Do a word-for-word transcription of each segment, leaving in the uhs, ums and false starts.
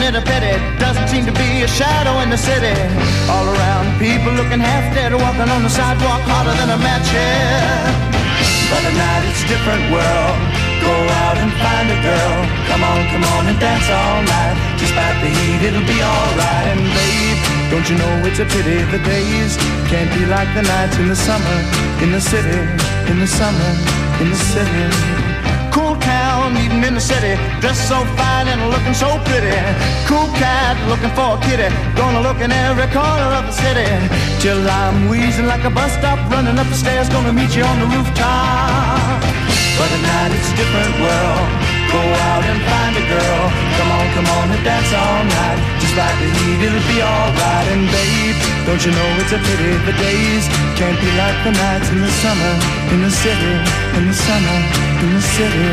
it a pity? Doesn't seem to be a shadow in the city. All around, people looking half dead, walking on the sidewalk harder than a match head. But at night it's a different world. Go out and find a girl. Come on, come on and dance all night. Despite the heat, it'll be alright. And babe, don't you know it's a pity the days can't be like the nights in the summer, in the city, in the summer, in the city. Cool town, even in the city, dressed so fine and looking so pretty. Cool cat, looking for a kitty, gonna look in every corner of the city. Till I'm wheezing like a bus stop, running up the stairs, gonna meet you on the rooftop. But at night it's a different world. Go out and find a girl. Come on, come on and dance all night. Just like the heat, it'll be alright. And babe, don't you know it's a pity the days can't be like the nights in the summer, in the city, in the summer, in the city.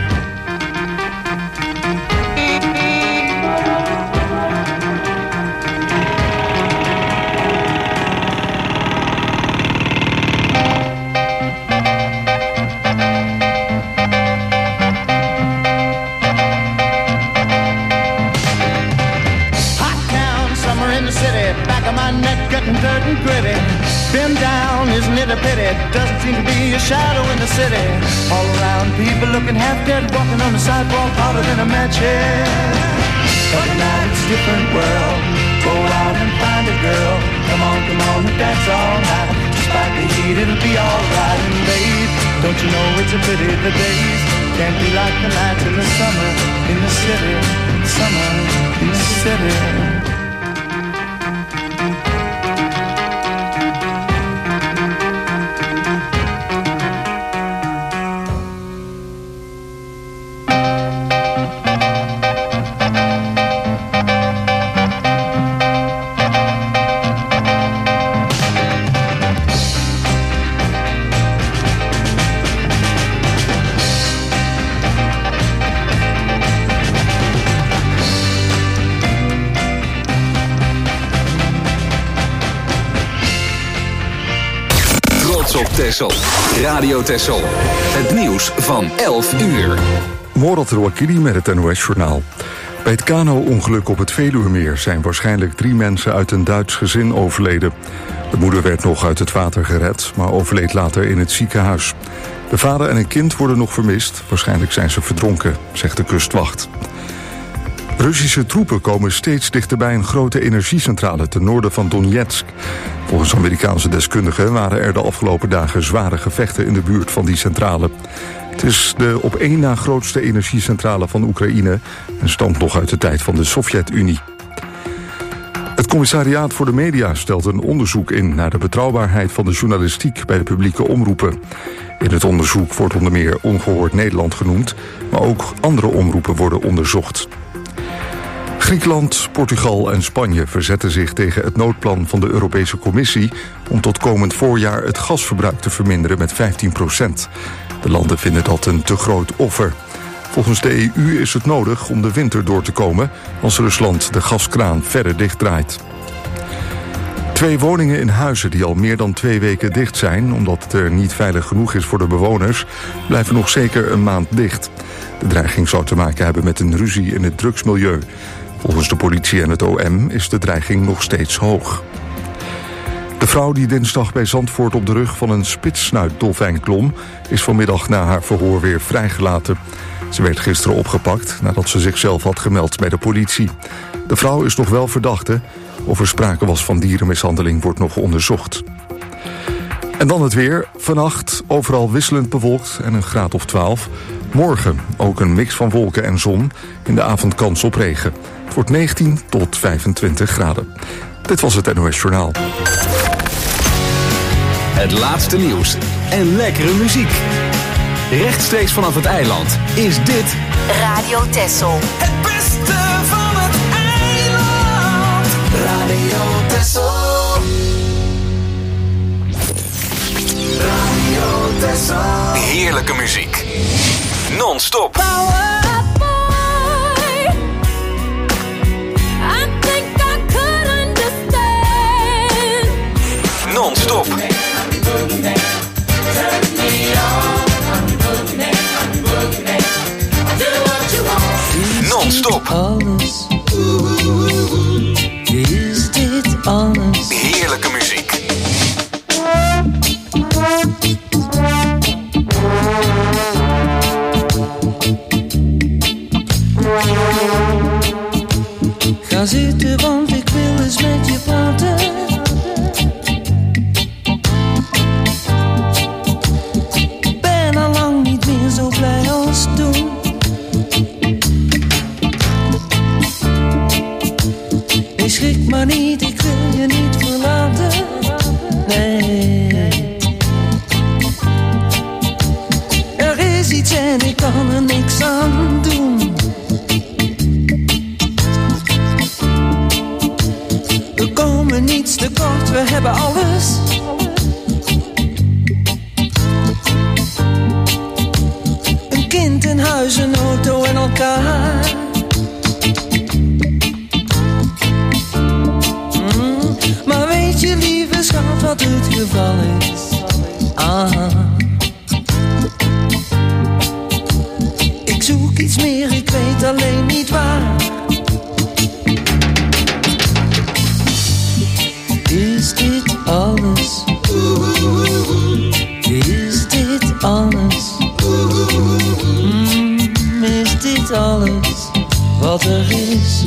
Dirt and gritty, been down, isn't it a pity? Doesn't seem to be a shadow in the city. All around, people looking half dead, walking on the sidewalk harder than a match head. But tonight it's a different world. Go out and find a girl. Come on, come on and dance all night. Despite the heat, it'll be alright. And babe, don't you know it's a pity the days can't be like the nights in the summer, in the city, summer, in the city. Texel. Radio Texel. Het nieuws van elf uur. Morat Rouakili met het N O S-journaal. Bij het kano-ongeluk op het Veluwemeer zijn waarschijnlijk drie mensen uit een Duits gezin overleden. De moeder werd nog uit het water gered, maar overleed later in het ziekenhuis. De vader en een kind worden nog vermist. Waarschijnlijk zijn ze verdronken, zegt de kustwacht. Russische troepen komen steeds dichter bij een grote energiecentrale ten noorden van Donetsk. Volgens Amerikaanse deskundigen waren er de afgelopen dagen zware gevechten in de buurt van die centrale. Het is de op één na grootste energiecentrale van Oekraïne en stamt nog uit de tijd van de Sovjet-Unie. Het commissariaat voor de media stelt een onderzoek in naar de betrouwbaarheid van de journalistiek bij de publieke omroepen. In het onderzoek wordt onder meer Ongehoord Nederland genoemd, maar ook andere omroepen worden onderzocht. Griekenland, Portugal en Spanje verzetten zich tegen het noodplan van de Europese Commissie om tot komend voorjaar het gasverbruik te verminderen met vijftien procent. De landen vinden dat een te groot offer. Volgens de E U is het nodig om de winter door te komen als Rusland de gaskraan verder dichtdraait. Twee woningen in Huizen die al meer dan twee weken dicht zijn omdat het er niet veilig genoeg is voor de bewoners, blijven nog zeker een maand dicht. De dreiging zou te maken hebben met een ruzie in het drugsmilieu. Volgens de politie en het O M is de dreiging nog steeds hoog. De vrouw die dinsdag bij Zandvoort op de rug van een spitssnuitdolfijn klom, is vanmiddag na haar verhoor weer vrijgelaten. Ze werd gisteren opgepakt nadat ze zichzelf had gemeld bij de politie. De vrouw is nog wel verdachte. Of er sprake was van dierenmishandeling wordt nog onderzocht. En dan het weer. Vannacht overal wisselend bewolkt en een graad of twaalf. Morgen ook een mix van wolken en zon. In de avond kans op regen. Het wordt negentien tot vijfentwintig graden. Dit was het N O S Journaal. Het laatste nieuws en lekkere muziek. Rechtstreeks vanaf het eiland is dit Radio Texel. Het beste van het eiland. Radio Texel. Radio Texel. Heerlijke muziek. Non-stop. Power up, boy. I think I could understand. Non-stop. Non-stop. alles? Heerlijke muziek. Ga zitten, want ik wil eens met je praten. Ben al lang niet meer zo blij als toen. Nee, schrik maar niet, ik wil je niet verlaten. Nee. Er is iets en ik kan er niks aan doen. We komen niets tekort, we hebben alles. Een kind, een huis, een auto en elkaar. Mm, maar weet je, lieve schat, wat het geval is? Ah. Ik zoek iets meer, ik weet alleen niet waar. Is dit alles? Is dit alles? Mm, is dit alles wat er is?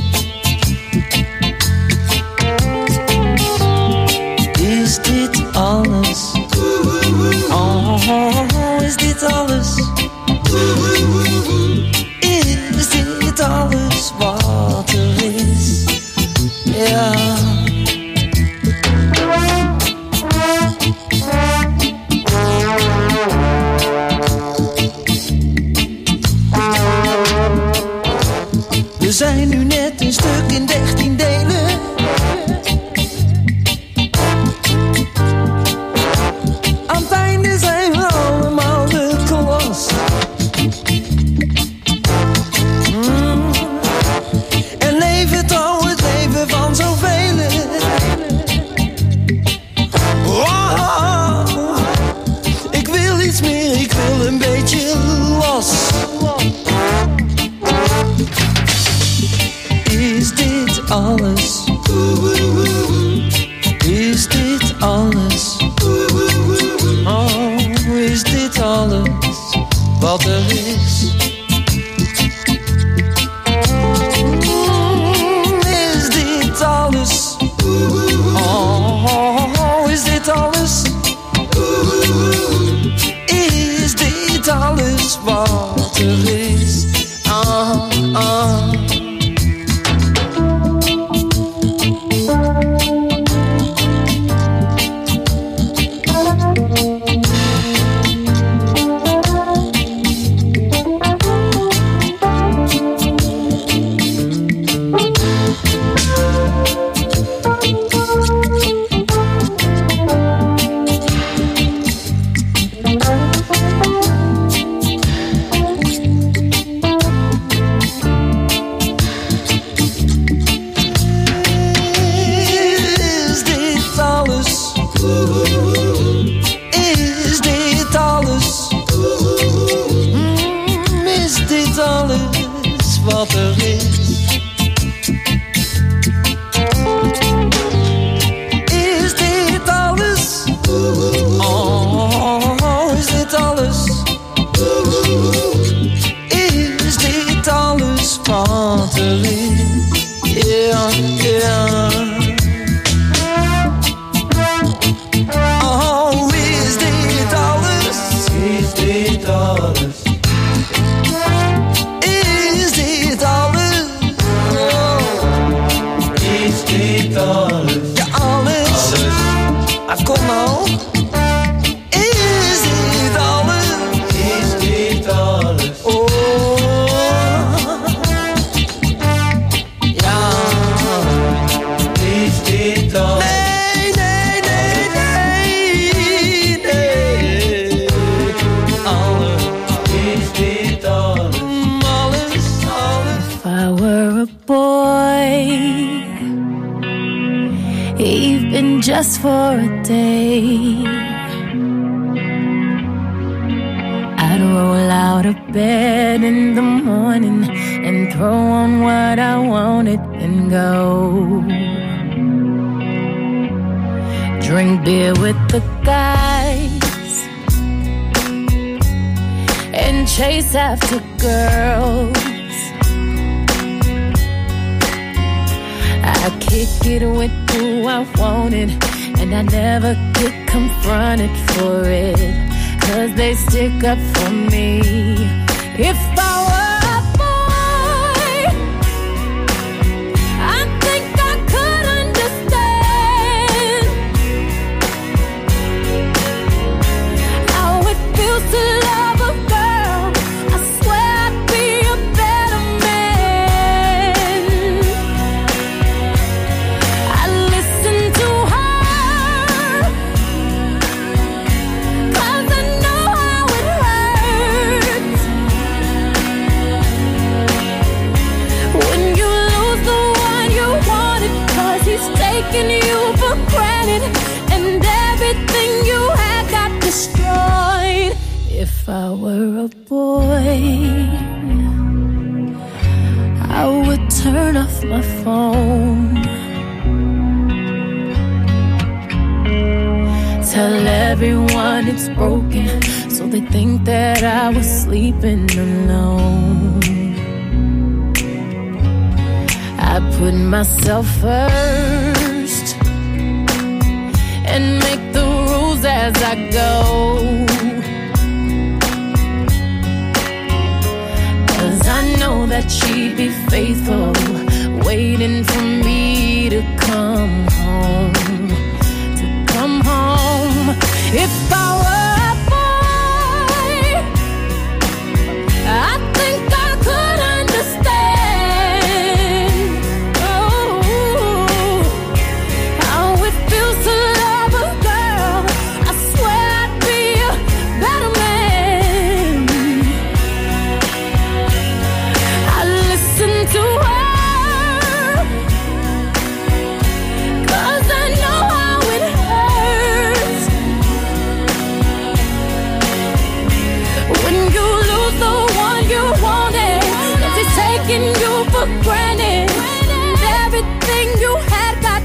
Is dit alles? Oh, is dit alles? Is dit alles wat er is? Ja. We zijn nu net een stuk in dertien delen. Aan het einde zijn we allemaal de klas. Mm. En leven trouw het leven van zoveel. Oh, ik wil iets meer, ik wil een beetje los. Is dit alles? Is dit alles? Oh, is dit alles wat er is? Mm, is dit alles? Oh, is dit alles? Is dit alles wat er is? Ah, ah. Wat er is. Is dit alles? Oh, is dit alles? Is dit alles wat er is? Ja, ja. Oh, is dit alles? Is dit alles? Is dit alles? Ja, alles. Ah, kom nou. Is dit alles? Is dit alles? Oh. Ja. Is dit alles? Nee, nee, nee, nee, nee. Alles. Is dit alles? Alles, alles. If I were a boy, even just for a day, I'd roll out of bed in the morning and throw on what I wanted and go. drink beer with the guys and chase after girls. I kick it with who I wanted, and I never get confronted for it, 'cause they stick up for me. If I were a boy, I think I could understand how it feels to love a girl. I swear I'd be a better man. I listen to her, 'cause I know how it hurts when you lose the one you wanted, 'cause he's taking you for granted, and everything you had got destroyed. If I were a boy, I would turn off my phone, tell everyone it's broken, so they think that I was sleeping alone. I put myself first and make the rules as I go, 'cause I know that she'd be faithful, waiting for me to come home, to come home. If I were a boy, I think I could understand, oh, how it feels to love a girl. I swear I'd be a better man. I listen to her, 'cause I know how it hurts when you lose the one you wanted, and he's taking you for granted, and everything you had got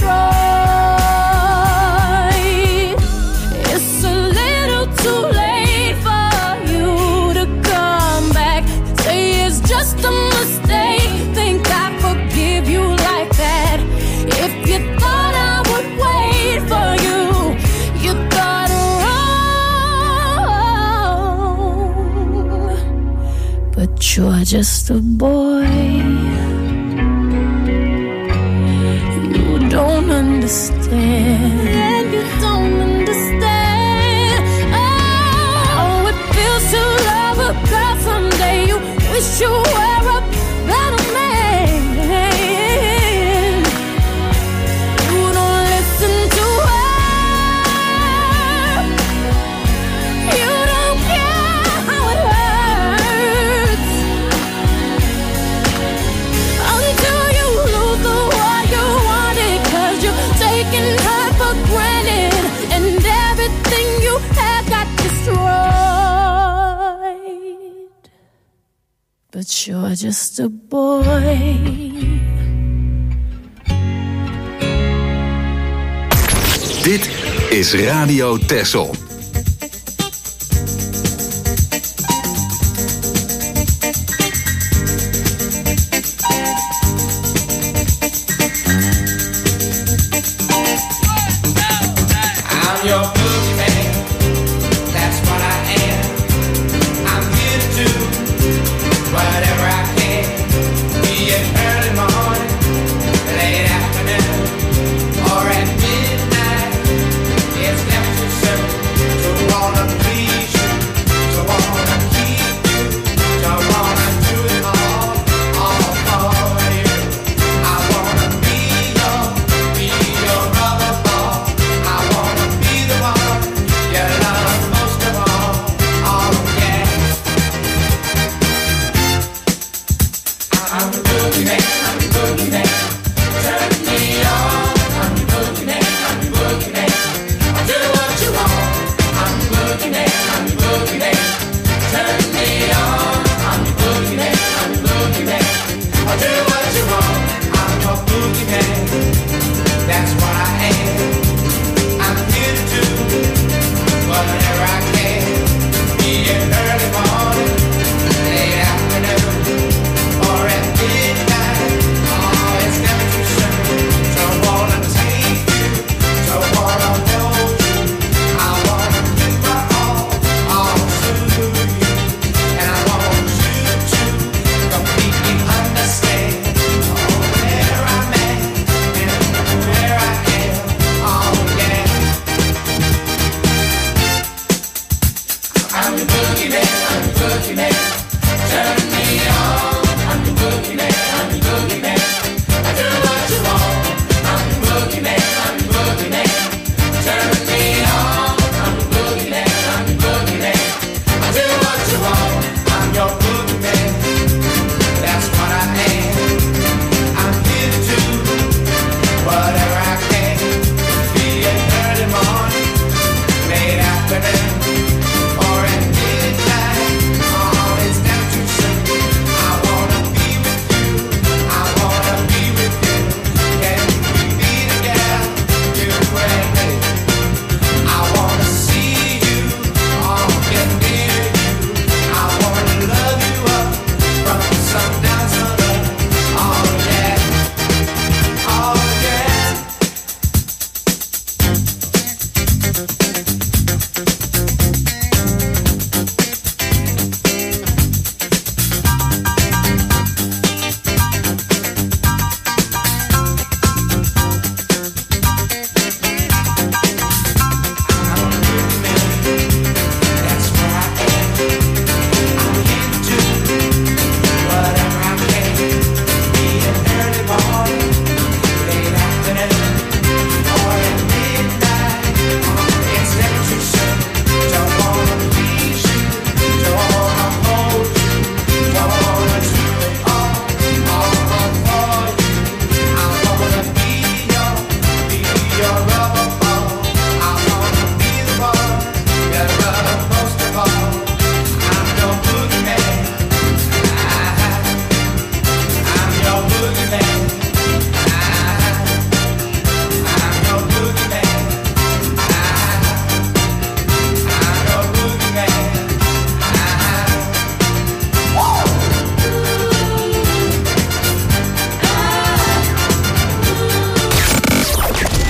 destroyed. It's a little too late for you to come back, say it's just a mistake, think I forgive you like that. If you thought I would wait for you, you thought wrong. But you're just a boy, you don't understand, you don't understand. Oh, it feels to love a girl someday. You wish you were a better man. You don't listen to her, you don't care how it hurts until you lose the one you wanted, 'cause you're taking her for granted, and everything you had got destroyed. But you're just a boy. Dit is Radio Texel. I'm your boogeyman, that's what I am. I'm here to do whatever I can, be it early morning, late afternoon, or at midnight. It's left too soon to wanna please you, to wanna keep you, to wanna do it all, all for you. I wanna be your, be your rubber ball. I wanna be the one you love most of all. Oh yeah. I'm the boogeyman, I'm the boogeyman. Turn me on. I'm the boogeyman, I'm the boogeyman. I'll do what you want. I'm the boogeyman, I'm the boogeyman. Turn me on. I'm the boogeyman, I'm the boogeyman. I'll do what you want. I'm your boogeyman. That's what I am.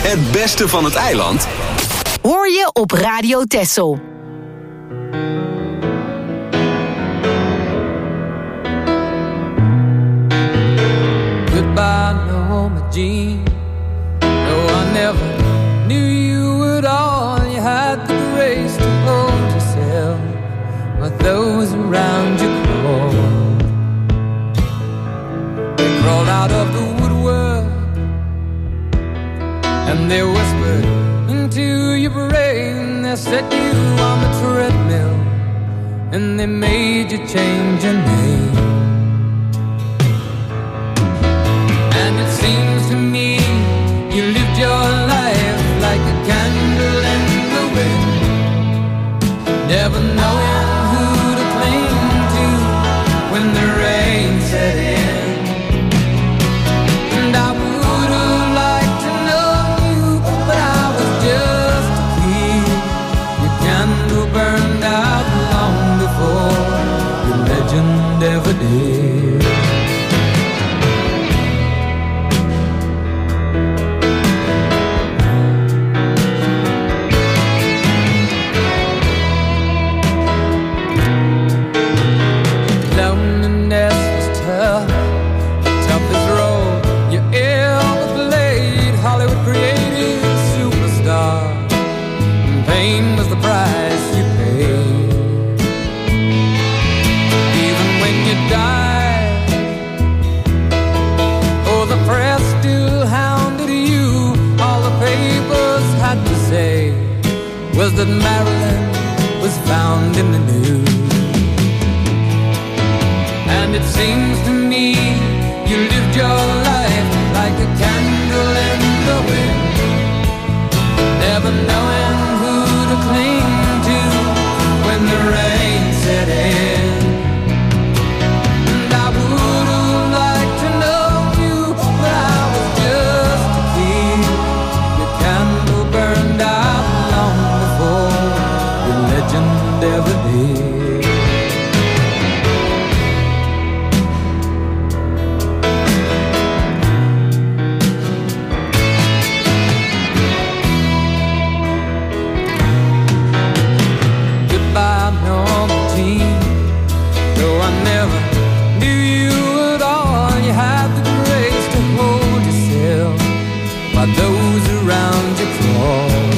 Het beste van het eiland hoor je op Radio Texel. Goodbye, Norma Jean. No, I never knew you at all. You had the grace to hold yourself, but those around you crawled. They crawled out of the woodwork, and they whispered into your brain. They set you on the treadmill, and they made you change your name. And it seems to me you lived your life like a candle in the wind, never knowing who to cling to when the rain set in. And I would have liked to know you, but I was just a kid. Your candle burned out long before your legend ever did. Was that Marilyn was found in the news. And it seems to me you lived your life like a candle in the wind, never knowing who to cling to when the rain set in. And I would have liked to know you, but I was just a kid. Your candle burned out your legend ever did. Goodbye, Norma Jean. Though I never knew you at all, you had the grace to hold yourself while those around you crawl.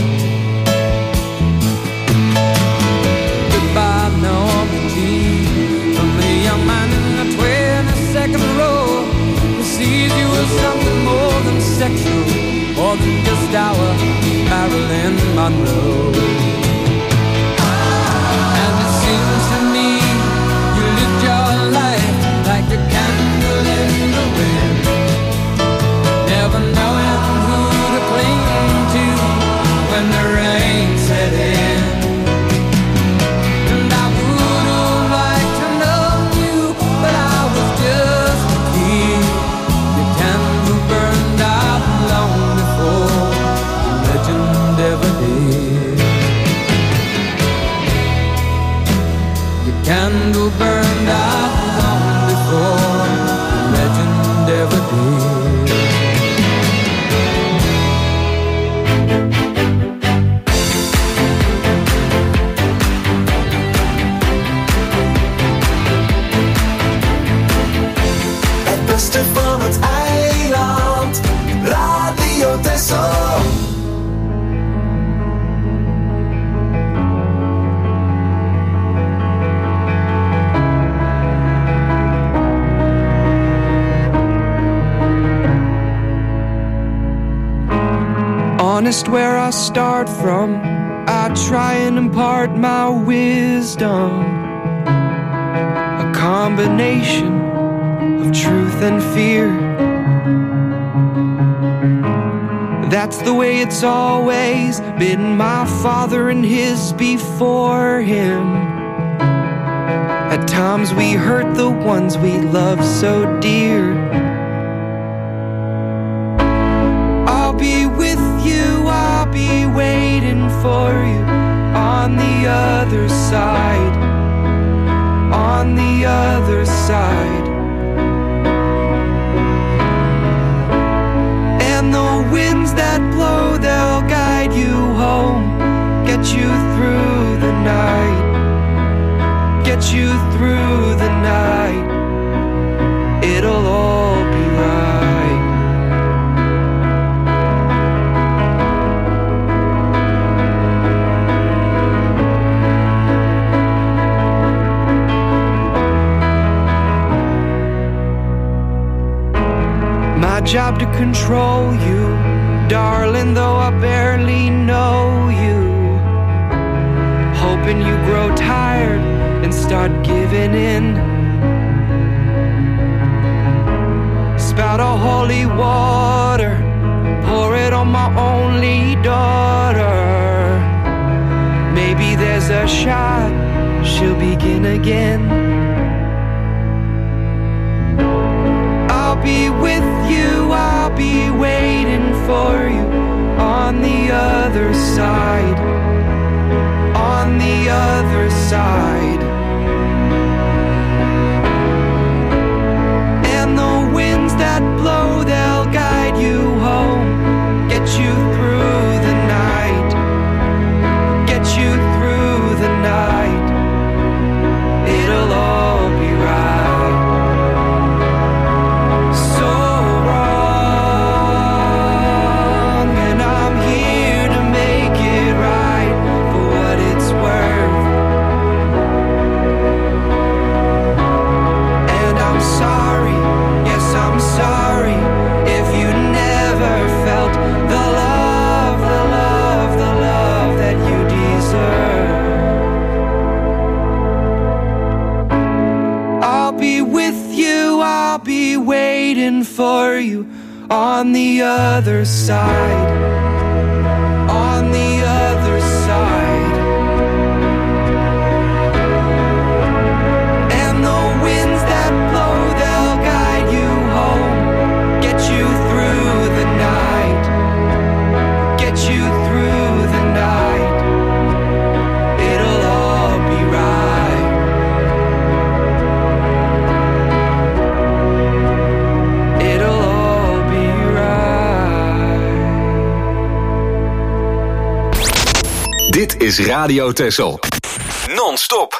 Something more than sexual, more than just our Marilyn Monroe. And it seems to me you lived your life like a candle in the wind, never knowing who to cling to when the rain set in. And I would have liked to know you, but I was just a kid. Candle burned out long before the legend ever did. Your candle burned out long before the legend ever did. Het beste van het eiland, Radio Texel. Honest where I start from, I try and impart my wisdom. A combination of truth and fear. That's the way it's always been, my father and his before him. At times we hurt the ones we love so dear. I'll be with you, I'll be waiting for you on the other side, on the other side. And the winds that blow, my job to control you, darling, though I barely know you. Hoping you grow tired and start giving in. Spout a holy water, pour it on my only daughter. Maybe there's a shot she'll begin again. I'll be with you, I'll be waiting for you on the other side, on the other side. And the winds that blow, they'll guide you home, get you through the night, get you through the night. It'll all be right. So wrong, and I'm here to make it right for what it's worth. And I'm sorry, yes I'm sorry, if you never felt the love, the love, the love that you deserve. I'll be with you, I'll be waiting for you on the other side, on the other side. And the winds that blow, they'll guide you home, get you through the night, get you through the night. It'll all be right. It'll all be right. Dit is Radio Texel. Non-stop.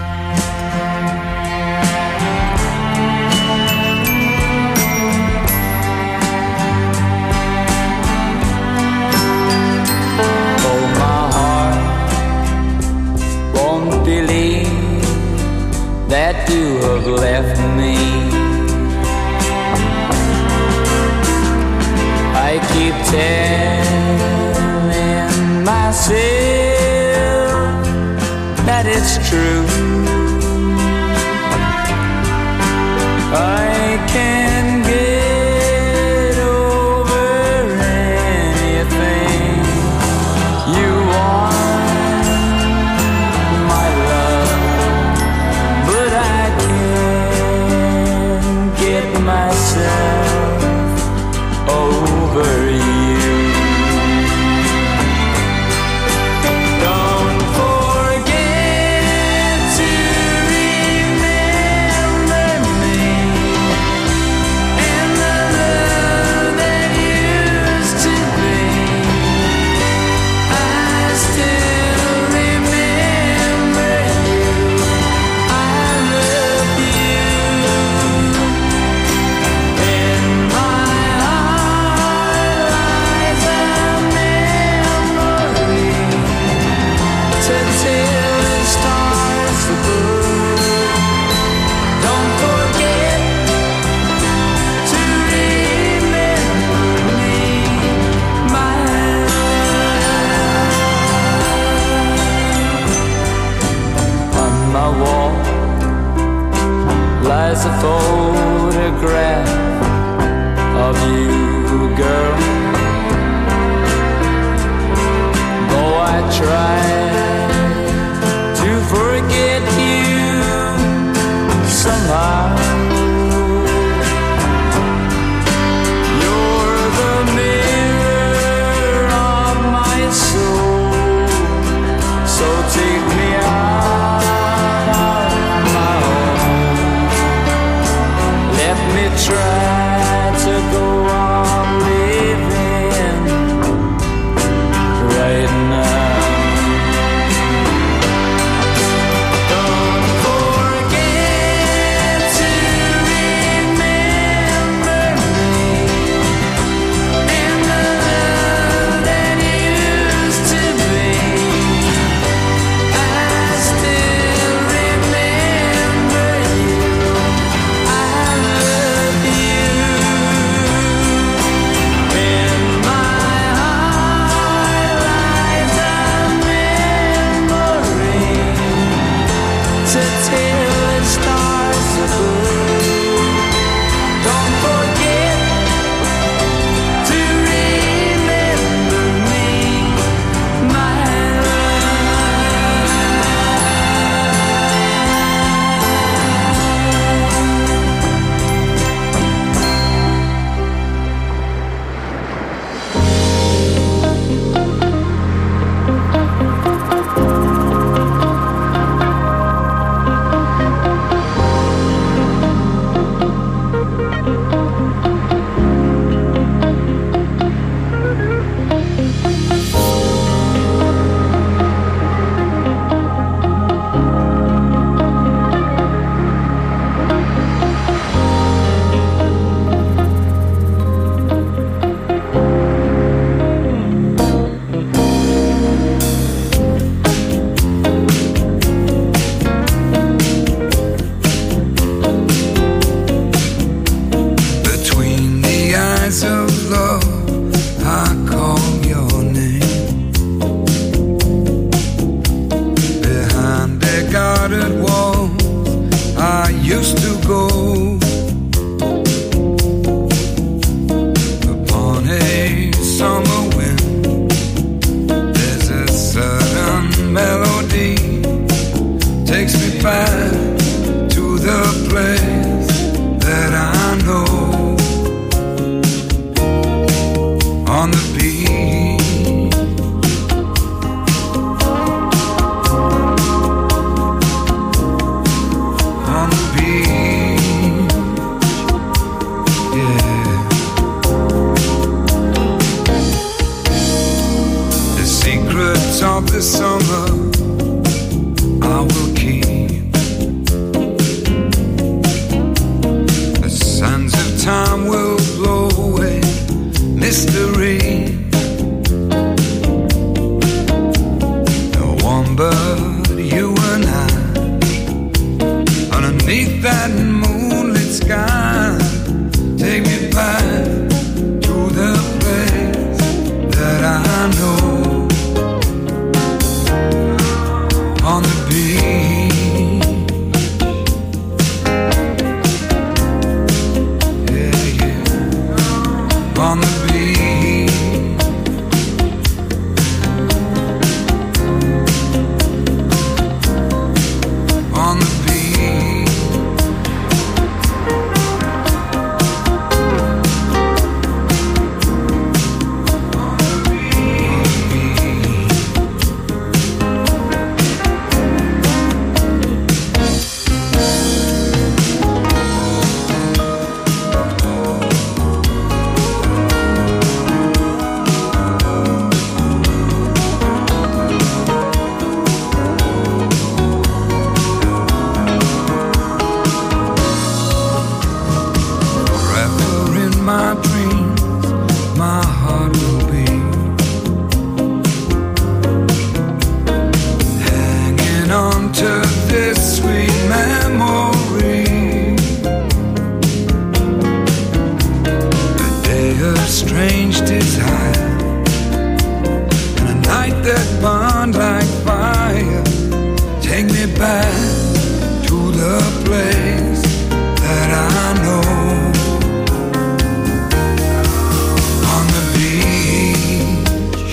Oh, my heart won't believe that you have left me. I keep telling myself that it's true. I can get over anything you want, my love, but I can't get myself over you. Don't forget to remember me and the love that used to be. I still remember you. I love you. In my heart lies a memory to tell the stars above. Don't forget to remember me, my love. On my wall lies a photograph of you, girl. Though I try to forget you somehow, you're the mirror of my soul. So take me out of my home. Let me try to go on voice of love, I call your name. Behind their guarded walls, I used to go. Upon a summer wind, there's a certain melody takes me back to the place that I know. On the beach, on the beach, yeah. The secrets of the summer I will keep. The sands of time will blow away mystery. No one but you and I, underneath that moonlit sky. Take me back to the place that I know. On the beach, yeah, yeah. On the beach, on the beach, on the beach. Forever in my dreams, my heart will be hanging on to this sweet memory. A day of strange desire, and a night that burned like fire. Take me back to the place that I know. On the beach,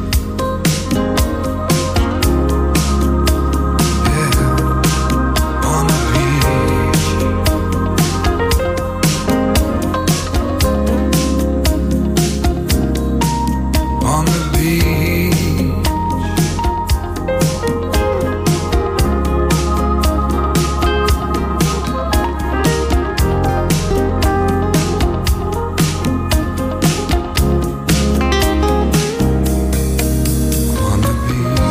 yeah. On the beach, on the beach. On the beach.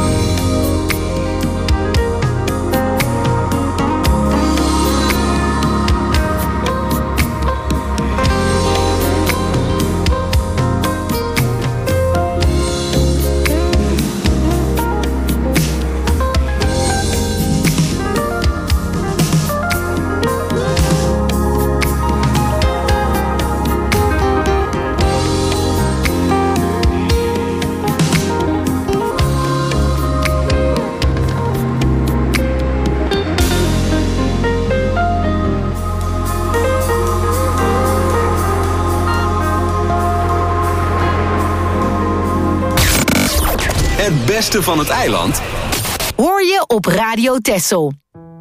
Het beste van het eiland Hoor je op Radio Texel.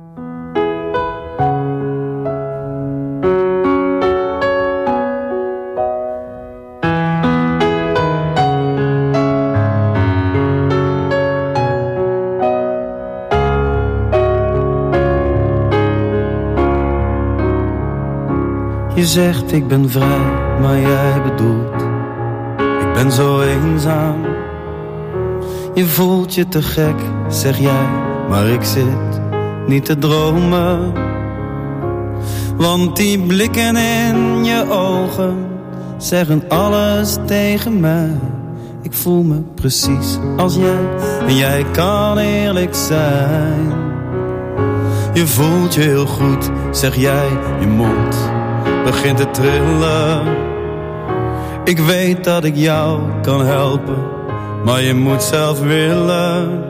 Je zegt ik ben vrij, maar jij bedoelt ik ben zo eenzaam. Je voelt je te gek, zeg jij, maar ik zit niet te dromen. Want die blikken in je ogen zeggen alles tegen mij. Ik voel me precies als jij en jij kan eerlijk zijn. Je voelt je heel goed, zeg jij, je mond begint te trillen. Ik weet dat ik jou kan helpen, maar je moet zelf willen.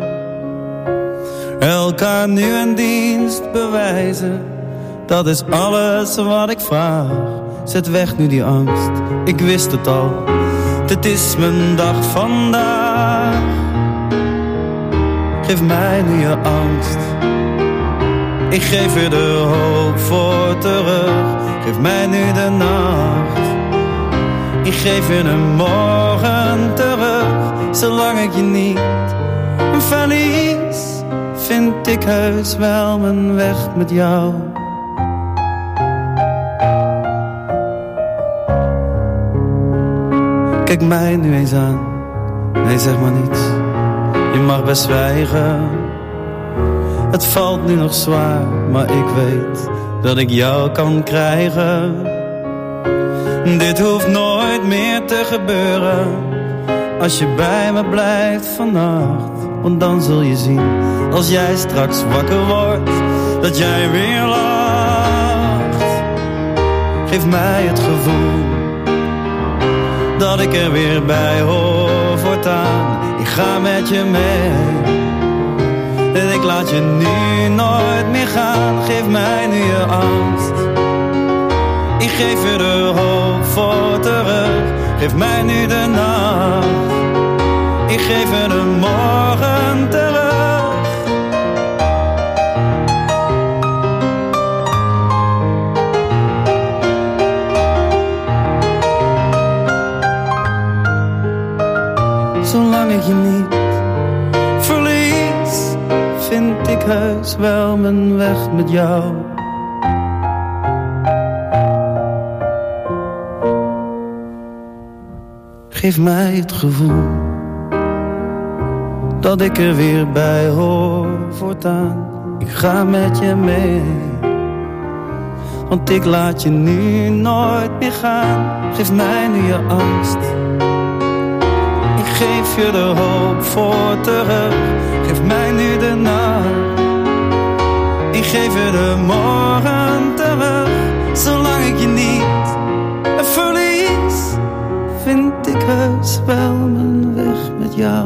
Elkaar nu een dienst bewijzen, dat is alles wat ik vraag. Zet weg nu die angst, ik wist het al, dit is mijn dag vandaag. Geef mij nu je angst, ik geef je de hoop voor terug. Geef mij nu de nacht, ik geef je een morgen terug. Zolang ik je niet verlies, vind ik heus wel mijn weg met jou. Kijk mij nu eens aan, nee zeg maar niets, je mag best zwijgen. Het valt nu nog zwaar, maar ik weet dat ik jou kan krijgen. Dit hoeft nooit meer te gebeuren, als je bij me blijft vannacht. Want dan zul je zien, als jij straks wakker wordt, dat jij weer lacht. Geef mij het gevoel dat ik er weer bij hoor voortaan. Ik ga met je mee en ik laat je nu nooit meer gaan. Geef mij nu je angst, ik geef je de hoop voor terug. Geef mij nu de nacht, ik geef je de morgen terug. Zolang ik je niet verlies, vind ik heus wel mijn weg met jou. Geef mij het gevoel dat ik er weer bij hoor voortaan. Ik ga met je mee, want ik laat je nu nooit meer gaan. Geef mij nu je angst, ik geef je de hoop voor terug. Geef mij nu de nacht, ik geef je de morgen terug. Zolang ik je niet verlies, vind ik heus wel mijn weg met jou.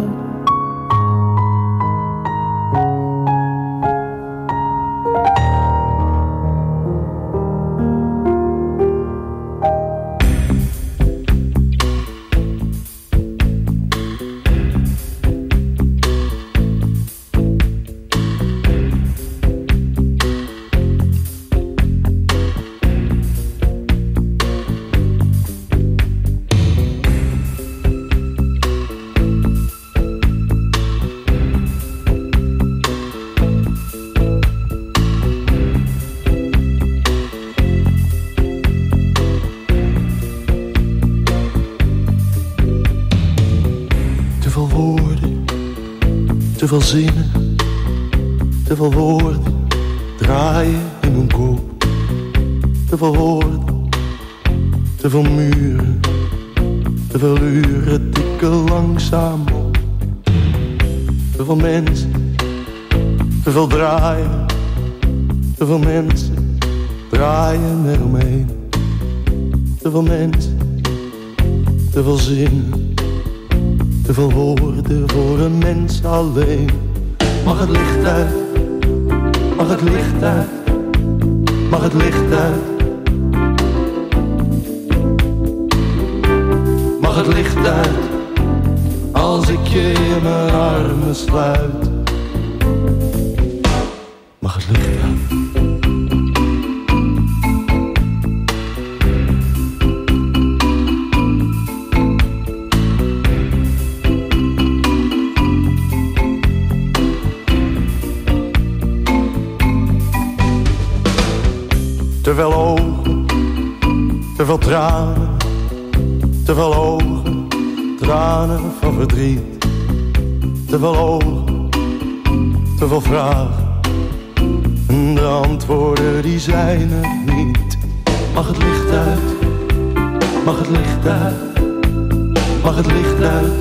Te veel zinnen, te veel woorden draaien in mijn kop. Te veel woorden, te veel muren, te veel uren tikken langzaam op. Te veel mensen, te veel draaien, te veel mensen draaien eromheen. Te veel mensen, te veel zinnen, te veel woorden voor een mens alleen. Mag het licht uit, mag het licht uit, mag het licht uit. Mag het licht uit, als ik je in mijn armen sluit. Mag het licht uit. Te veel ogen, te veel tranen, te veel ogen, tranen van verdriet. Te veel ogen, te veel vragen, en de antwoorden die zijn er niet. Mag het licht uit, mag het licht uit, mag het licht uit.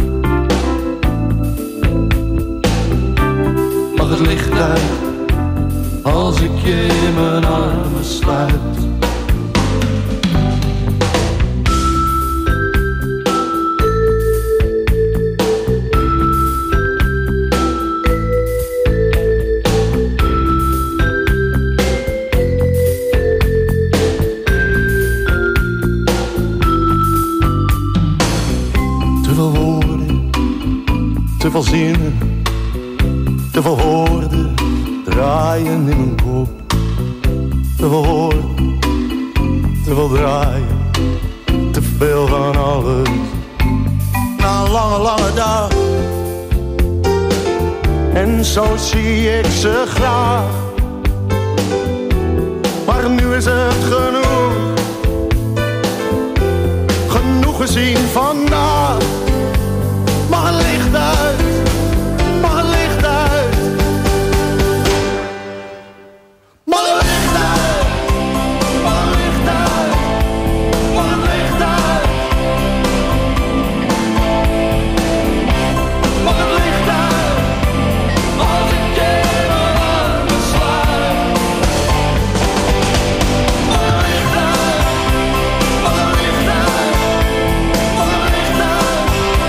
Mag het licht uit, als ik je in mijn armen sluit. Te veel zinnen, te veel woorden draaien in mijn kop. Te veel woorden, te veel draaien, te veel van alles. Na een lange, lange dag. En zo zie ik ze graag. Maar nu is het genoeg. Genoeg gezien vandaag. Mag het licht uit, mag het licht uit. Mag het licht uit, mag het licht uit, mag het licht uit. Mag het licht uit, als ik je aan besluit. Mag het licht uit, mag het licht uit, mag het licht uit.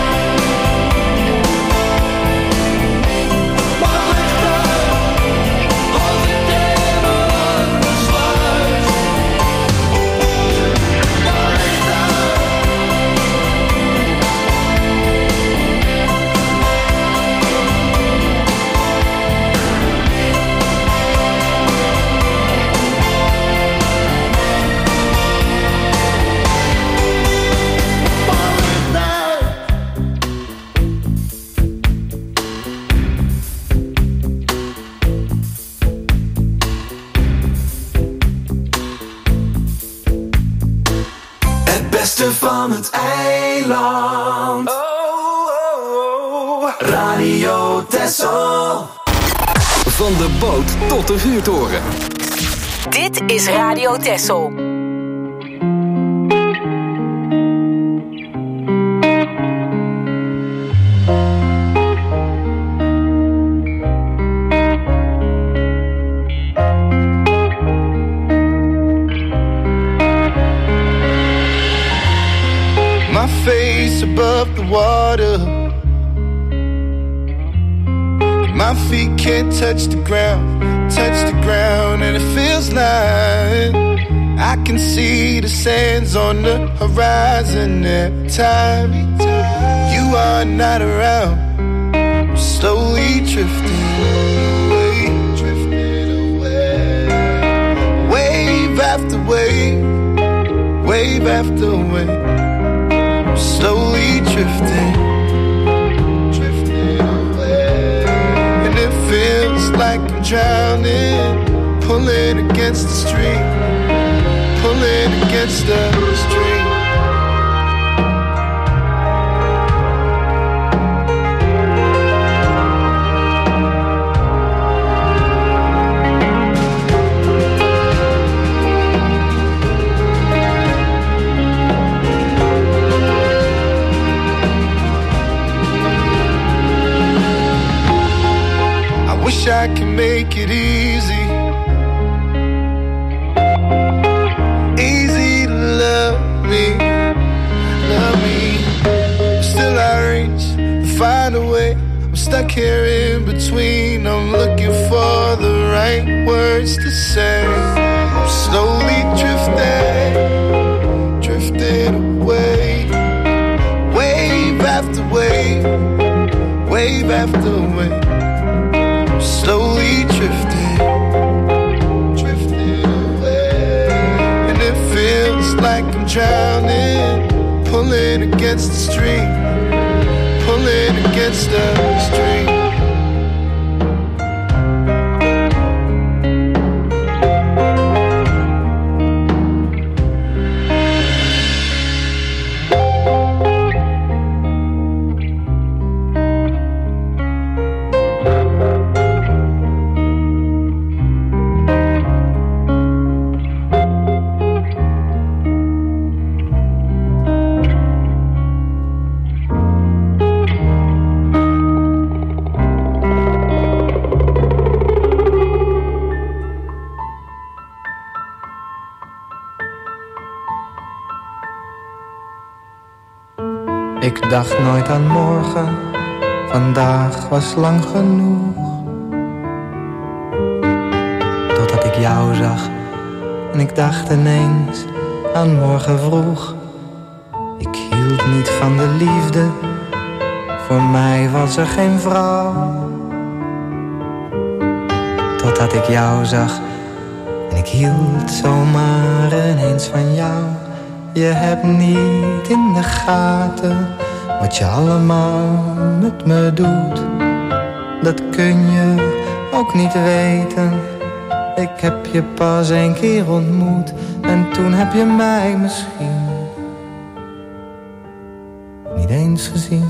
Van het eiland. Oh, oh, oh. Radio Texel. Van de boot tot de vuurtoren. Dit is Radio Texel. My face above the water. My feet can't touch the ground, touch the ground, and it feels like I can see the sands on the horizon every time you are not around. I'm slowly drifting away, drifting away. Wave after wave, wave after wave. Slowly drifting, drifting away. And it feels like I'm drowning, pulling against the stream, pulling against the stream. Wish I could make it easy, easy to love me, love me. Still I reach to find a way. I'm stuck here in between. I'm looking for the right words to say. I'm slowly drifting, drifting away. Wave after wave, wave after wave. Slowly drifting, drifting away. And it feels like I'm drowning, pulling against the stream, pulling against the stream. Ik dacht nooit aan morgen, vandaag was lang genoeg. Totdat ik jou zag en ik dacht ineens aan morgen vroeg. Ik hield niet van de liefde, Voor mij was er geen vrouw. Totdat ik jou zag en ik hield zomaar ineens van jou. Je hebt niet in de gaten wat je allemaal met me doet. Dat kun je ook niet weten. Ik heb je pas een keer ontmoet en toen heb je mij misschien niet eens gezien.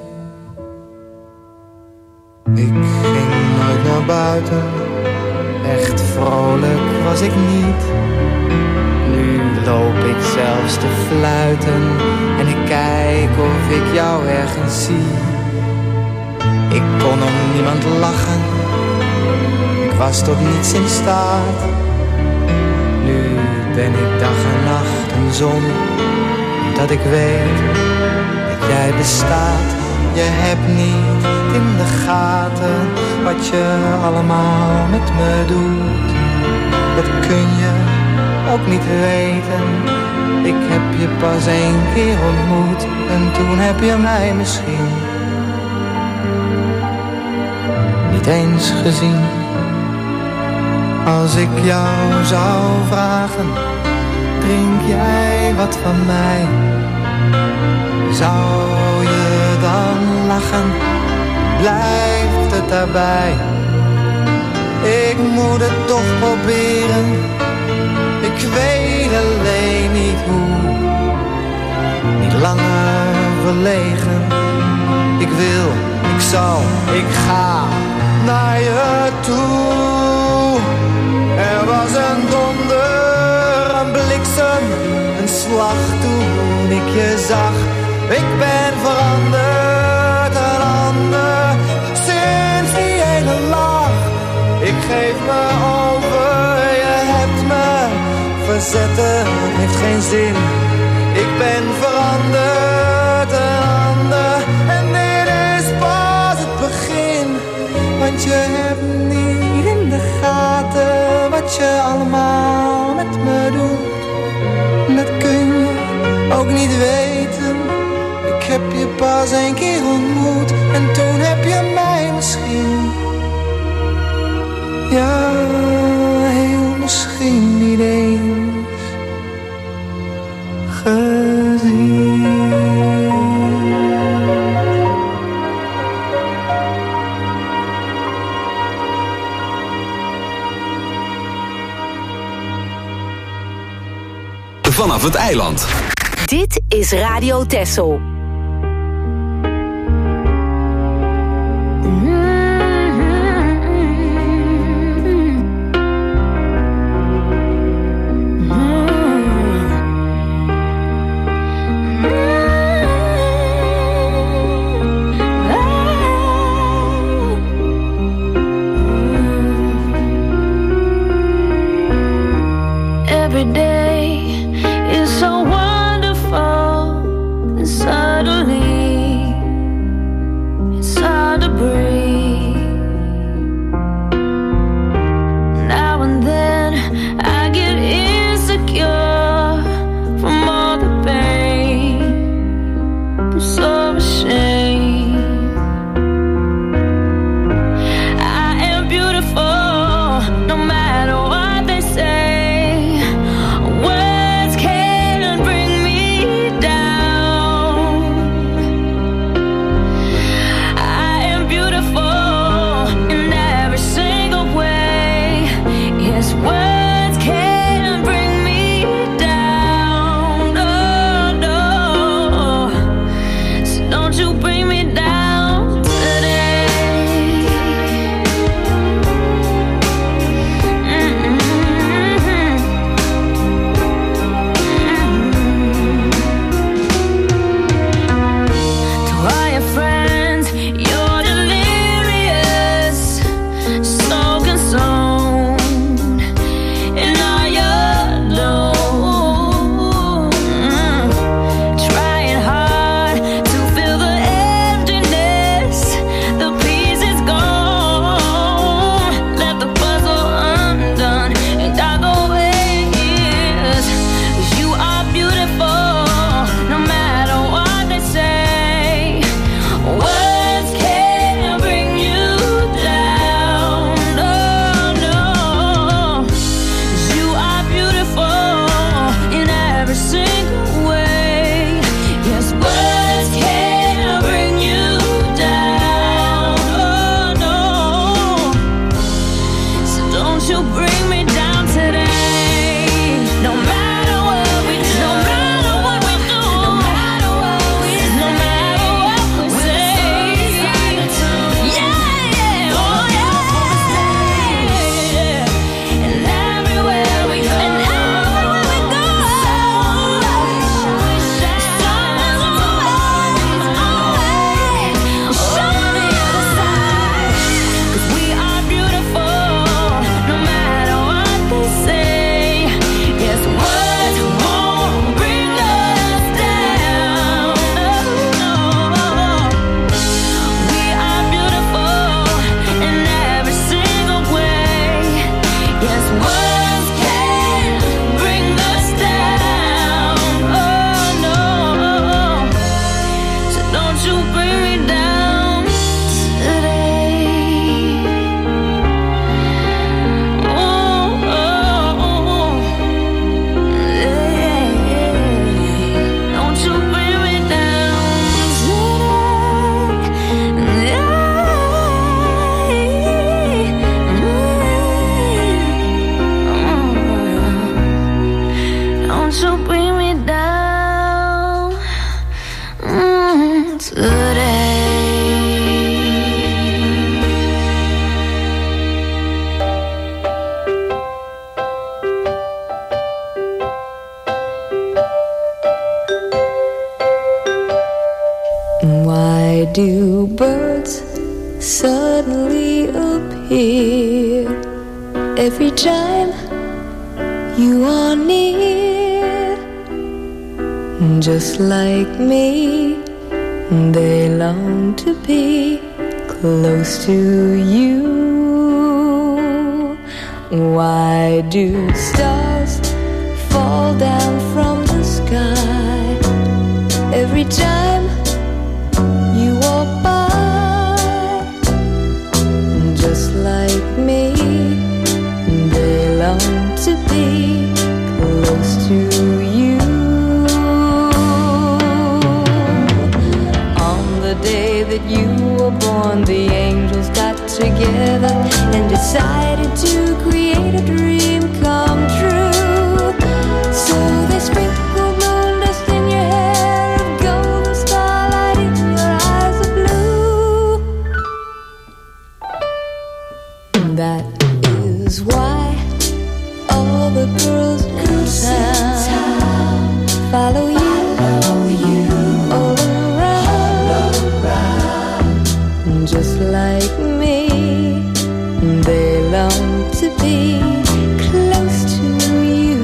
Ik ging nooit naar buiten, echt vrolijk was ik niet. Nu loop ik zelfs te fluiten en ik kijk of ik jou ergens zie. Ik kon om niemand lachen, ik was tot niets in staat. Nu ben ik dag en nacht een zon, dat ik weet dat jij bestaat. Je hebt niet in de gaten wat je allemaal met me doet. Dat kun je ook niet weten. Ik heb je pas één keer ontmoet en toen heb je mij misschien niet eens gezien. Als ik jou zou vragen, drink jij wat van mij? Zou je dan lachen? Blijft het daarbij? Ik moet het toch proberen. Ik weet alleen niet hoe. Niet langer verlegen. Ik wil, ik zal, ik ga naar je toe. Er was een donder, een bliksem, een slag toen ik je zag. Ik ben veranderd, een ander, sinds die ene lach. Ik geef me over, je hebt me verzetten, heeft geen zin. Ik ben veranderd, een ander, en dit is pas het begin. Want je hebt niet in de gaten wat je allemaal met me doet. Dat kun je ook niet weten. Ik heb je pas een keer ontmoet en toen heb je mij misschien, ja, heel misschien niet eens gezien. Vanaf het eiland. Dit is Radio Texel. Every day is so wonderful, and suddenly it's hard to breathe. Now and then I get insecure from all the pain. I'm so ashamed. I am beautiful, no matter what they say. Words can't bring me down. today. Why do birds suddenly appear every time you are near? Just like me, they long to be close to you. Why do stars fall down from the sky every time you walk by? Just like me, they long to be close to you. On the day that you were born, the angels got together and decided to create a dream come true. So they sprinkled moon dust in your hair of gold and starlight in your eyes of blue. That is why all the girls in town follow you, all around. Just like me, they long to be close to you.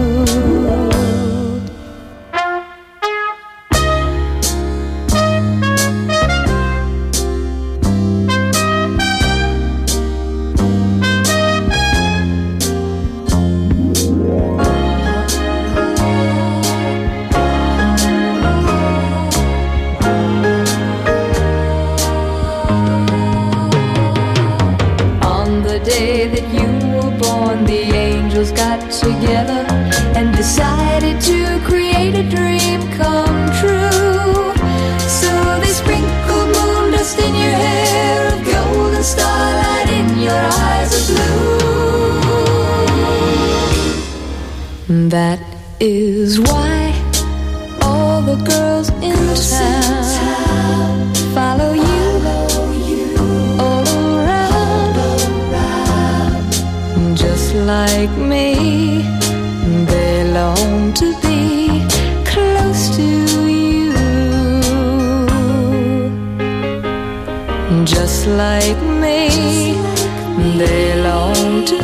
Got together and decided to create a dream come true. So they sprinkled moon dust in your hair of gold and starlight in your eyes of blue. That is why all the girls in town follow you, all around. Just like me, they long to be close to you. Just like me, they long to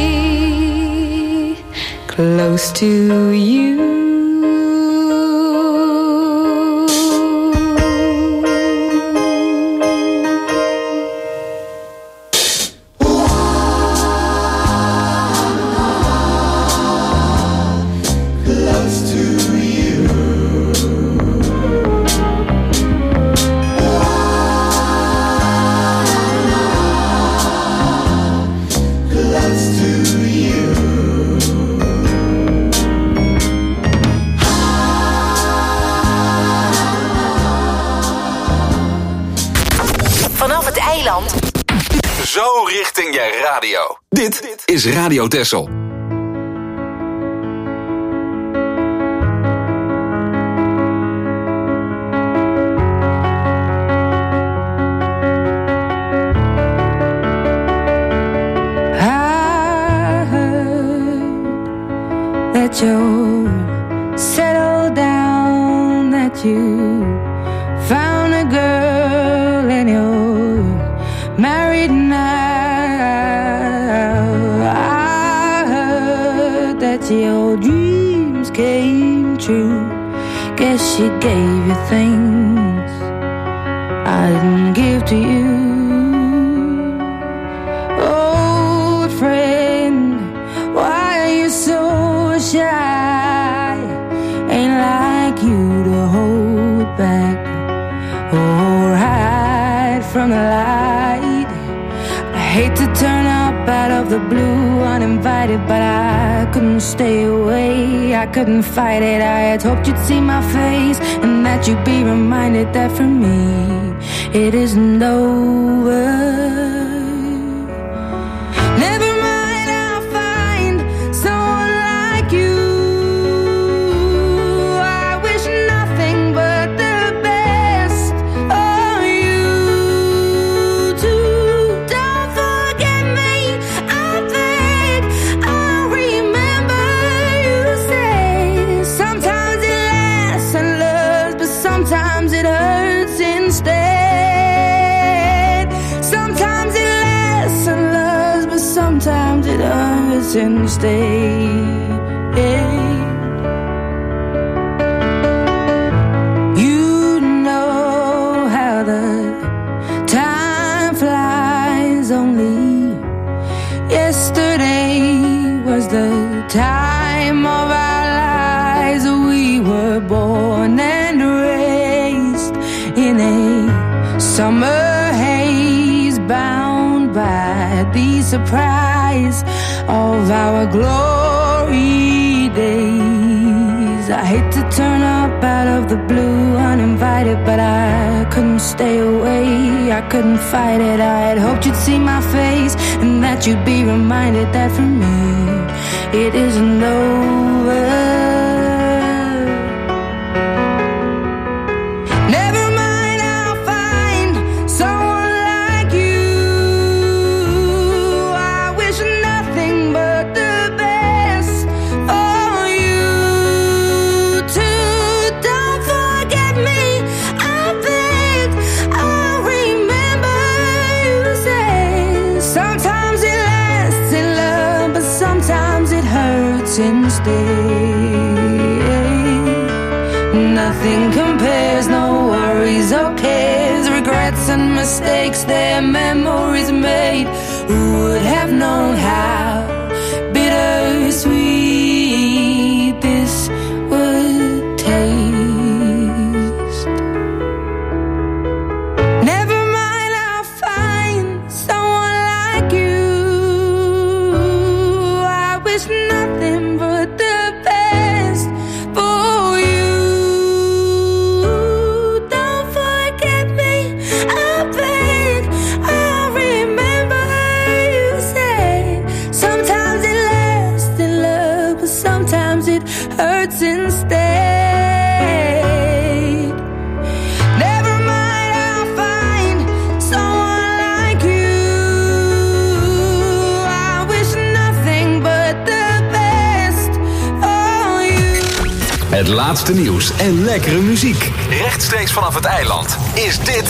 be close to you. Zo richting je radio. Dit is Radio Texel. I heard that you're settled down, that you found a girl and you're married now. I heard that your dreams came true. Guess she gave you things I didn't give to you. Old friend, why are you so shy? Ain't like you to hold back or hide from the light. I hate to turn up out of the blue uninvited, but I couldn't stay away, I couldn't fight it. I had hoped you'd see my face and that you'd be reminded that for me it isn't over. Never mind, I'll find someone like you. I wish nothing but the best sometimes it hurts instead. Sometimes it lasts and loves, but sometimes it hurts instead. You know how the time flies. Only yesterday was the time of our lives. We were born and raised in a summer haze, bound by the surprise of our glory days. I hate to turn up out of the blue uninvited, but I couldn't stay away, I couldn't fight it. I had hoped you'd see my face and that you'd be reminded that for me it isn't over. Nothing compares, no worries or cares, regrets and mistakes, their memories made. Who would have known how bittersweet this would taste? Never mind, I'll find someone like you. I wish nothing but the best for you. Don't forget me, I beg. I remember you said sometimes it lasts in love, but sometimes it hurts instead. Never mind, I'll find someone like you. I wish nothing but the best for you. Het laatste nieuws en lekkere muziek. Rechtstreeks vanaf het eiland is dit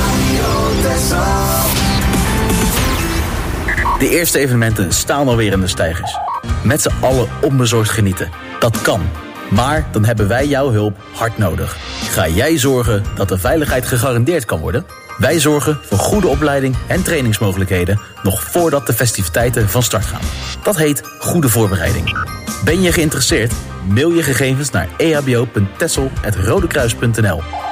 De eerste evenementen staan alweer in de steigers. Met z'n allen onbezorgd genieten. Dat kan. Maar dan hebben wij jouw hulp hard nodig. Ga jij zorgen dat de veiligheid gegarandeerd kan worden? Wij zorgen voor goede opleiding en trainingsmogelijkheden nog voordat de festiviteiten van start gaan. Dat heet goede voorbereiding. Ben je geïnteresseerd? Mail je gegevens naar e h b o punt texel apenstaartje rodekruis punt n l.